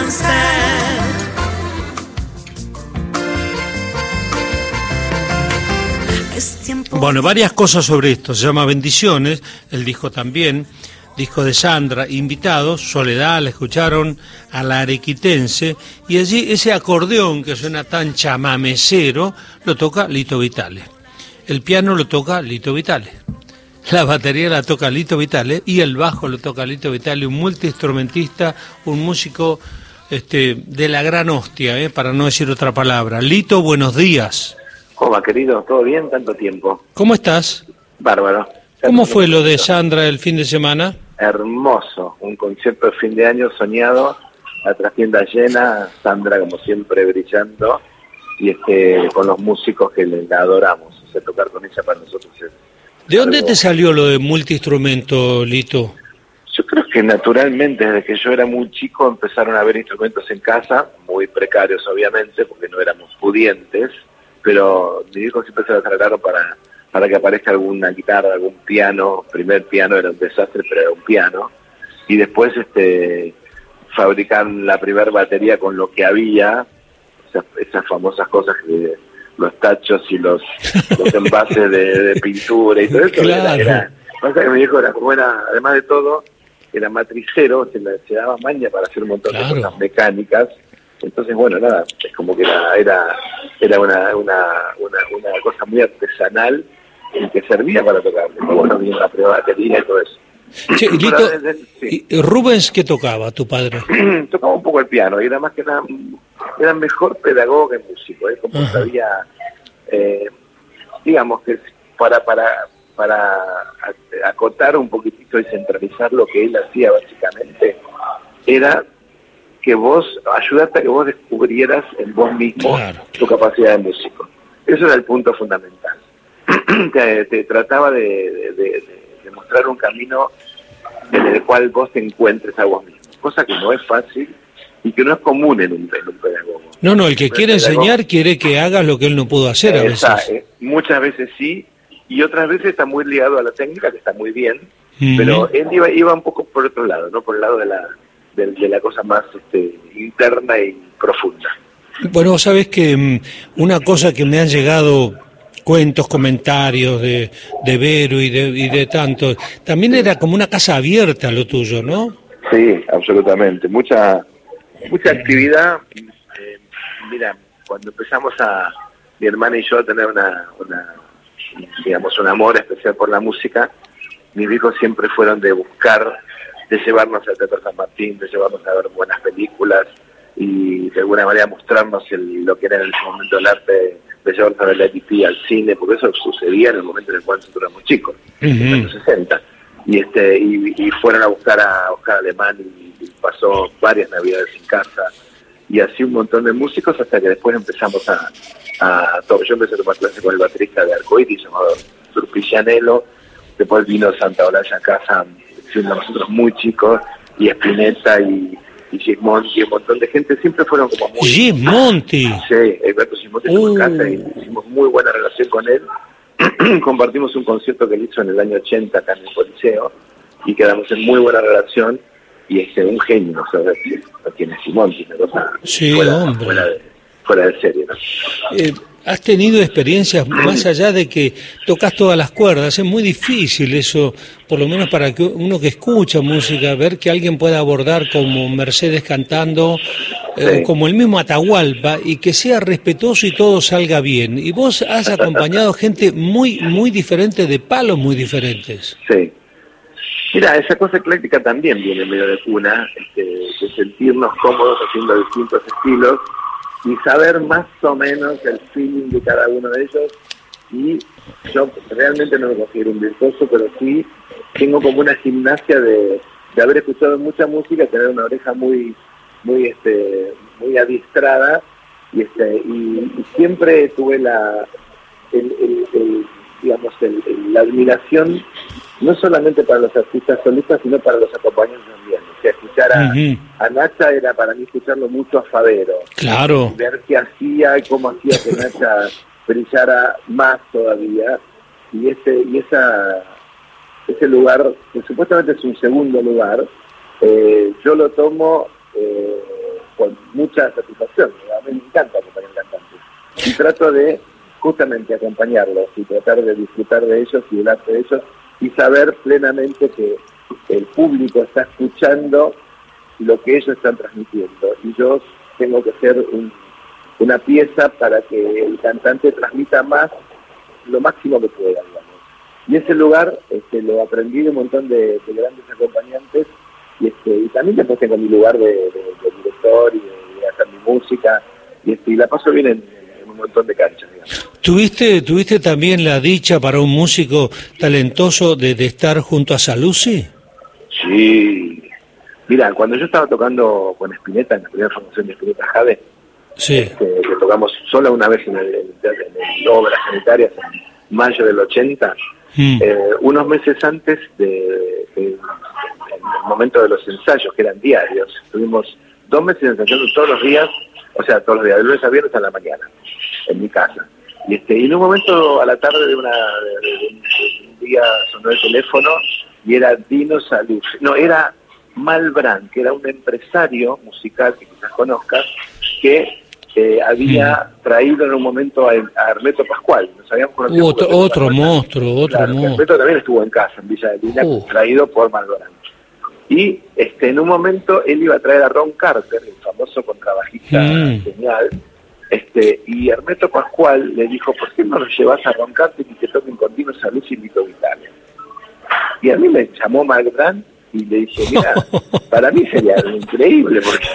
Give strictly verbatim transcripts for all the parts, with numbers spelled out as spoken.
sunset. Es tiempo. Bueno, varias cosas sobre esto. Se llama Bendiciones, el disco también, disco de Sandra, invitados, Soledad, la escucharon, a la arequitense, y allí ese acordeón que suena tan chamamecero, lo toca Lito Vitale. El piano lo toca Lito Vitale. La batería la toca Lito Vitale y el bajo lo toca Lito Vitale, un multiinstrumentista, un músico este, de la gran hostia, eh, para no decir otra palabra. Lito, buenos días. ¿Cómo va, querido? ¿Todo bien? Tanto tiempo. ¿Cómo estás? Bárbaro. ¿Cómo fue lo de Sandra el fin de semana? Hermoso, un concierto de fin de año soñado, la trastienda llena, Sandra como siempre brillando, y este con los músicos que le adoramos. O sea, tocar con ella para nosotros es... ¿De dónde algo... te salió lo de multiinstrumento, Lito? Yo creo que naturalmente, desde que yo era muy chico, empezaron a haber instrumentos en casa, muy precarios obviamente, porque no éramos pudientes, pero mi hijo siempre se lo trataron para, para que aparezca alguna guitarra, algún piano. Primer piano era un desastre, pero era un piano. Y después este fabricar la primer batería con lo que había, esas, esas famosas cosas que... los tachos y los, los envases de, de pintura y todo eso. Claro. Era, era, pasa que mi viejo era como era, además de todo, era matricero, se, le, se daba maña para hacer un montón Claro. de cosas mecánicas. Entonces, bueno, nada, es como que era era, era una, una, una, una cosa muy artesanal y que servía para tocar. Bueno, bien la primera batería y todo eso. Che, Lito, Pero desde- sí. ¿y Rubens qué tocaba, tu padre? Tocaba un poco el piano y era más que nada, era mejor pedagogo que músico, ¿eh? Como Ajá. sabía, eh, digamos que para para para acotar un poquitito y centralizar lo que él hacía básicamente, era que vos, ayudarte a que vos descubrieras en vos mismo Claro, tu capacidad de músico. Eso era el punto fundamental. te, te trataba de, de, de, de mostrar un camino en el cual vos te encuentres a vos mismo, cosa que no es fácil y que no es común en un, en un pedagogo. No, no, el que Un quiere pedagogo- enseñar quiere que hagas lo que él no pudo hacer a Esa, veces. eh, muchas veces sí, y otras veces está muy ligado a la técnica, que está muy bien, Ujú. pero él iba, iba un poco por otro lado, ¿no? Por el lado de la, de, de la cosa más este, interna y profunda. Bueno, vos sabés que mm, una cosa que me han llegado cuentos, comentarios de, de Vero y de, y de tanto, también era como una casa abierta lo tuyo, ¿no? Sí, absolutamente. Mucha mucha actividad. Eh, mira, cuando empezamos a mi hermana y yo a tener una, una digamos, un amor especial por la música, mis hijos siempre fueron de buscar, de llevarnos al Teatro San Martín, de llevarnos a ver buenas películas y de alguna manera mostrarnos el, lo que era en ese momento el arte, de llevarnos a ver la E T P al cine, porque eso sucedía en el momento en el cual nosotros éramos chicos, en los años sesenta. Y este y, y fueron a buscar a Oscar Alemán y, y pasó varias navidades en casa y así un montón de músicos hasta que después empezamos a, a to- yo empecé a tomar clases con el baterista de Arcoiris llamado Turpillanelo, después vino Santa Olalla a casa siendo nosotros muy chicos, y Spinetta y, y Gismonti y un montón de gente, siempre fueron como muy... Gismonti. Sí, Alberto Gismonti estuvo en Uh. casa y hicimos muy buena relación con él. Compartimos un concierto que él hizo en el año ochenta acá en el Coliseo y quedamos en muy buena relación y es un genio, o sea, no tiene Gismonti, una cosa Sí, fuera, hombre. fuera, de, fuera de serie, ¿no? Eh, ¿Has tenido experiencias más allá de que tocas todas las cuerdas? Es muy difícil eso, por lo menos para que uno que escucha música, ver que alguien pueda abordar como Mercedes cantando, eh, Sí. como el mismo Atahualpa, y que sea respetuoso y todo salga bien. Y vos has acompañado gente muy, muy diferente, de palos muy diferentes. Sí. Mira, esa cosa ecléctica también viene medio de cuna, este, de sentirnos cómodos haciendo distintos estilos y saber más o menos el feeling de cada uno de ellos. Y yo realmente no me considero un virtuoso, pero sí tengo como una gimnasia de, de haber escuchado mucha música, tener una oreja muy muy este muy adiestrada y este y, y siempre tuve la el, el, el, digamos el, el- la admiración no solamente para los artistas solistas sino para los acompañantes también. O sea, escuchar a, Ujú. a Nacha era para mí escucharlo mucho a Fadero, Claro. ver qué hacía y cómo hacía que Nacha brillara más todavía, y ese y esa ese lugar que supuestamente es un segundo lugar, eh, yo lo tomo eh, con mucha satisfacción. A mí me encanta acompañar cantantes. Y trato de justamente acompañarlos y tratar de disfrutar de ellos y hablar de ellos y saber plenamente que el público está escuchando lo que ellos están transmitiendo. Y yo tengo que ser un, una pieza para que el cantante transmita más, lo máximo que pueda, digamos. Y ese lugar este, lo aprendí de un montón de, de grandes acompañantes y, este, y también después tengo mi lugar de, de, de director y de, de hacer mi música y, este, y la paso bien en, en un montón de canchas, digamos. ¿Tuviste, ¿Tuviste también la dicha para un músico talentoso de, de estar junto a Saluzzi? Sí. Mira, cuando yo estaba tocando con Spinetta, en la primera formación de Spinetta Jade, sí. este, que tocamos solo una vez en, el, en, en Obras Sanitarias en mayo del ochenta, mm. eh, unos meses antes de, de, de, en el momento de los ensayos, que eran diarios, tuvimos dos meses ensayando todos los días, o sea, todos los días, de lunes a viernes a la mañana, en mi casa. Y, este, y en un momento, a la tarde de, una, de, de, de un día, sonó el teléfono y era Dino Saluzzi, no, era Malbrán, que era un empresario musical que quizás conozcas, que eh, había mm. traído en un momento a, a Hermeto Pascual. Nos habíamos conocido otro otro monstruo, otro claro, monstruo. Hermeto también estuvo en casa, en Villa de Lina, uh. traído por Malbrán. Y este, en un momento él iba a traer a Ron Carter, el famoso contrabajista mm. genial, este, y Hermeto Pascual le dijo, ¿por qué no lo llevas a Ron Carter y te toquen con Dino Saluzzi y Lito Vitale? Y a mí me llamó Malbrán y le dije, mira, para mí sería increíble,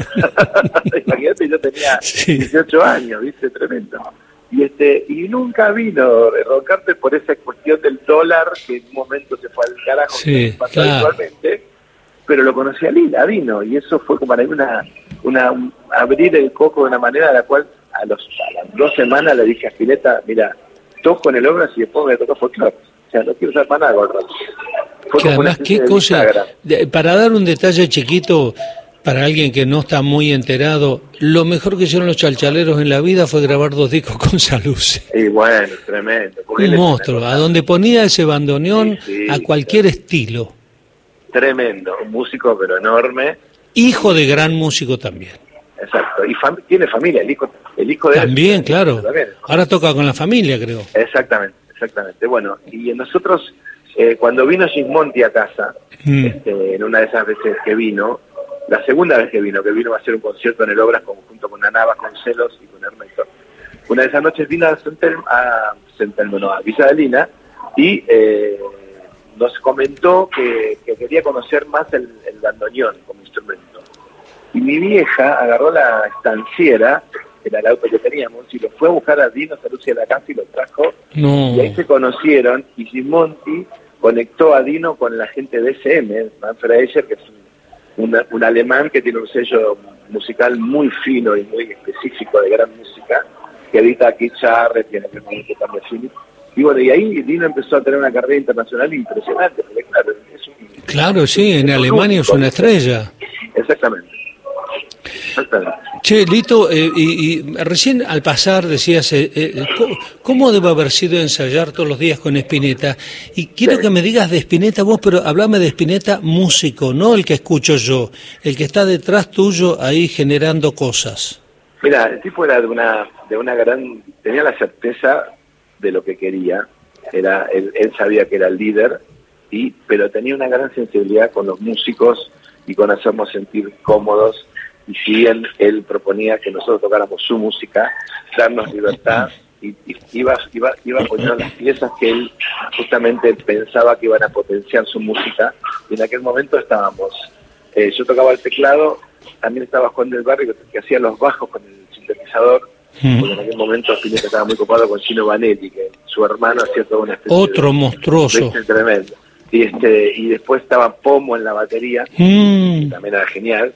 porque imagínate, yo tenía sí. dieciocho años, ¿viste? Tremendo. Y este y nunca vino Ron Carter por esa cuestión del dólar, que en un momento se fue al carajo, sí, que pasó claro. habitualmente, pero lo conocí a Lila, vino, y eso fue como para mí una, una un, abrir el coco de una manera a la cual a, los, a las dos semanas le dije a Spinetta, mira, toco en el Obras y después me tocó folclore. O sea, no quiero usar para nada, Gordon. Que además, qué cosa, de, para dar un detalle chiquito, para alguien que no está muy enterado, lo mejor que hicieron los chalchaleros en la vida fue grabar dos discos con Saluzzi. Y bueno, tremendo. Un monstruo, a donde ponía ese bandoneón sí, sí, a cualquier sí. estilo. Tremendo, un músico pero enorme. Hijo de gran músico también. Exacto, y fam tiene familia, el hijo, el hijo de También, él, claro. También. Ahora toca con la familia, creo. Exactamente, exactamente. Bueno, y nosotros... Eh, cuando vino Gismonti a casa, mm. este, en una de esas veces que vino, la segunda vez que vino, que vino a hacer un concierto en el Obras junto con Ana Vasconcelos y con Ernesto, una de esas noches vino a Centelmo, a, Centelmo, no, a Villa de Lina, y eh, nos comentó que, que quería conocer más el, el bandoneón como instrumento. Y mi vieja agarró la estanciera, era el auto que teníamos, y lo fue a buscar a Dino Saluzzi a la casa y lo trajo, no. y ahí se conocieron, y Gismonti conectó a Dino con la gente de S M, Manfred Eicher, que es un, un, un alemán que tiene un sello musical muy fino y muy específico de gran música, que edita aquí Charre, tiene que también. Y bueno, y ahí Dino empezó a tener una carrera internacional impresionante, porque claro, es un... Claro, sí, en Alemania es una estrella. Exactamente. Exactamente. Che, Lito, eh, y, y recién al pasar decías, eh, eh, ¿cómo debe haber sido ensayar todos los días con Spinetta? Y quiero sí. que me digas de Spinetta vos, pero hablame de Spinetta músico, no el que escucho yo, el que está detrás tuyo ahí generando cosas. Mira, el tipo era de una, de una gran, tenía la certeza de lo que quería, era, él, él sabía que era el líder, y, pero tenía una gran sensibilidad con los músicos y con hacernos sentir cómodos. Y si bien él proponía que nosotros tocáramos su música, darnos libertad, y, y iba, iba, iba poniendo las piezas que él justamente pensaba que iban a potenciar su música, y en aquel momento estábamos, eh, yo tocaba el teclado, también estaba Juan del Barrio, que, que hacía los bajos con el sintetizador, mm. porque en aquel momento Spinetta estaba muy ocupado con Gino Vanelli, que su hermano hacía toda una especie Otro de, monstruoso. De tremendo. Y, este, y después estaba Pomo en la batería, mm. que también era genial.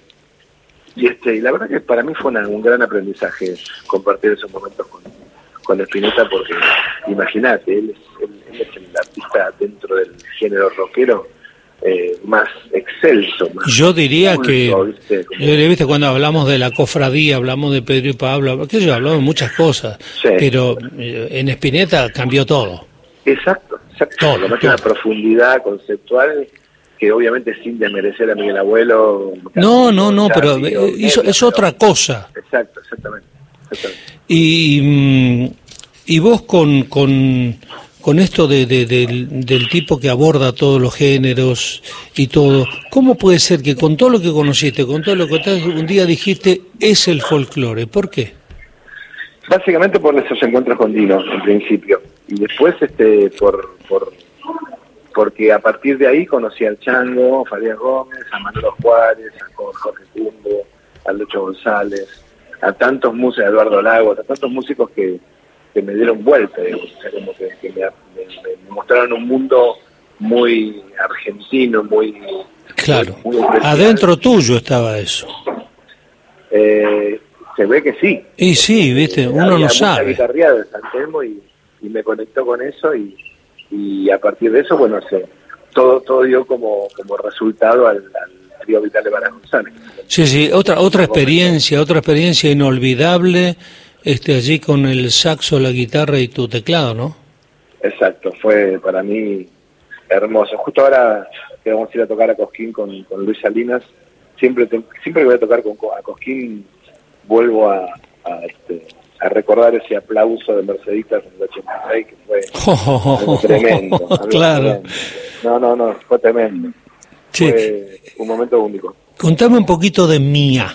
Y este y la verdad que para mí fue una, un gran aprendizaje compartir esos momentos con, con Spinetta, porque imagínate, él es, él, él es el artista dentro del género rockero eh, más excelso. Más yo diría culto, que, ¿viste? Como, yo, ¿viste? Cuando hablamos de la cofradía, hablamos de Pedro y Pablo, que yo hablamos de muchas cosas, sí. pero eh, en Spinetta cambió todo. Exacto, exacto. Todo, Lo más todo. una profundidad conceptual que obviamente sin desmerecer a Miguel Abuelo. No, no, no, pero eso es otra cosa. Exacto, exactamente. exactamente. Y, y vos con, con, con esto de, de, del, del tipo que aborda todos los géneros y todo, ¿cómo puede ser que con todo lo que conociste, con todo lo que te, un día dijiste, es el folclore? ¿Por qué? Básicamente por esos encuentros con Dino, en principio. Y después este por... por porque a partir de ahí conocí al Chango, a Farías Gómez, a Manolo Juárez, a Jorge Cumbo, a Lucho González, a tantos músicos, a Eduardo Lagos, a tantos músicos que, que me dieron vuelta, digamos, o sea, como que, que me, me, me mostraron un mundo muy argentino, muy... Claro, muy, muy adentro tuyo estaba eso. Eh, se ve que sí. Y sí, viste, eh, uno no sabe. Había mucha guitarreada de San Telmo y, y me conectó con eso y... y a partir de eso, bueno, se, todo todo dio como como resultado al, al trío Vital de Varas González. Sí, sí, otra otra experiencia, otra experiencia inolvidable, este allí con el saxo, la guitarra y tu teclado, ¿no? Exacto, fue para mí hermoso. Justo ahora que vamos a ir a tocar a Cosquín con, con Luis Salinas, siempre te, siempre que voy a tocar con a Cosquín vuelvo a, a este a recordar ese aplauso de Merceditas en el ochenta y seis, que fue oh, algo tremendo. Algo claro. Tremendo. No, no, no, fue tremendo. Sí. Fue un momento único. Contame un poquito de Mía.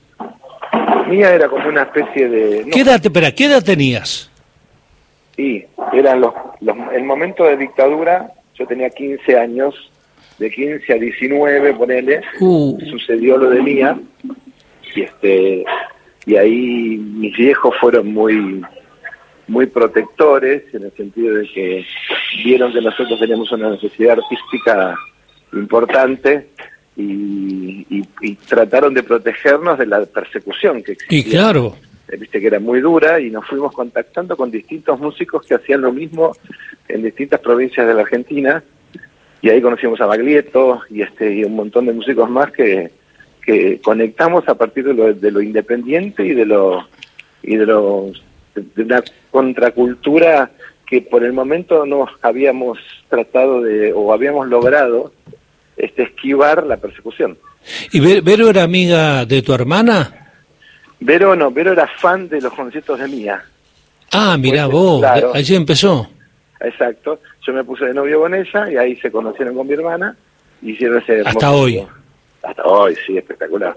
Mía era como una especie de... No, ¿Qué edad, espera, qué edad tenías? sí, eran los, los... El momento de dictadura, yo tenía quince años, de quince a diecinueve, ponele, Uh. sucedió lo de Mía, y este... y ahí mis viejos fueron muy muy protectores, en el sentido de que vieron que nosotros teníamos una necesidad artística importante y, y, y trataron de protegernos de la persecución que existía. Y claro. Viste que era muy dura y nos fuimos contactando con distintos músicos que hacían lo mismo en distintas provincias de la Argentina, y ahí conocimos a Baglietto y, este, y un montón de músicos más que que conectamos a partir de lo, de lo independiente y de lo y de lo de una contracultura que por el momento no habíamos tratado de o habíamos logrado este esquivar la persecución. ¿Y Vero era amiga de tu hermana? Vero no, Vero era fan de los conciertos de Mía. Ah, mirá pues, vos, claro. Allí empezó. Exacto, yo me puse de novio con ella y ahí se conocieron con mi hermana y hicieron ese hermoso hasta hoy. video. Hasta hoy, sí, espectacular.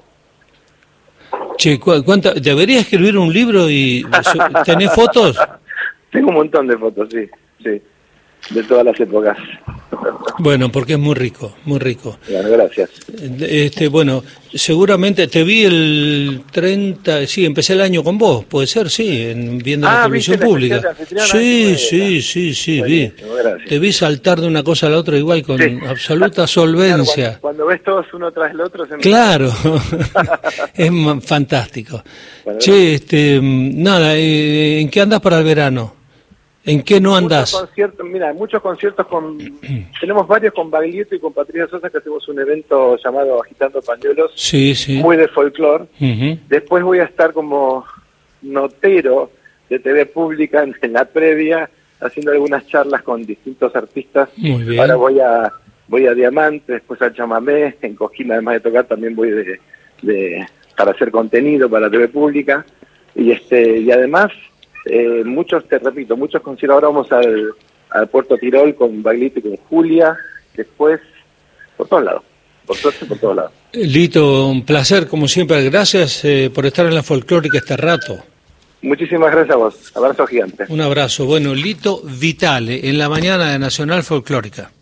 Che, ¿cu cuánta, deberías escribir un libro y tenés fotos? Tengo un montón de fotos, sí, sí, de todas las épocas. Bueno, porque es muy rico, muy rico. Bueno, gracias. Este, bueno, seguramente te vi el treinta, sí, empecé el año con vos, puede ser, sí, en, viendo ah, la televisión pública. Sí, sí, sí, sí, vi. Te vi saltar de una cosa a la otra igual con sí. absoluta solvencia. Claro, cuando, cuando ves todos uno tras el otro... Se claro, es fantástico. Bueno, che, este, nada, ¿en qué andas para el verano? ¿En qué no andás? Muchos conciertos, mira, muchos conciertos con... tenemos varios con Baglietto y con Patricia Sosa, que hacemos un evento llamado Agitando Pañuelos, sí, sí. muy de folclore. Uh-huh. Después voy a estar como notero de T V Pública en, en la previa, haciendo algunas charlas con distintos artistas. Muy bien. Ahora voy a voy a Diamante, después a Chamamé, en Cosquín, además de tocar, también voy de, de para hacer contenido para T V Pública. Y este y además... Eh, muchos, te repito, muchos conciertos. Ahora vamos al, al Puerto Tirol con Baglietto y con Julia, después por todos lados, por suerte por todos lados. Lito, un placer como siempre, gracias eh, por estar en la folclórica este rato. Muchísimas gracias a vos, abrazo gigante. Un abrazo. Bueno, Lito Vitale, en la mañana de Nacional Folclórica.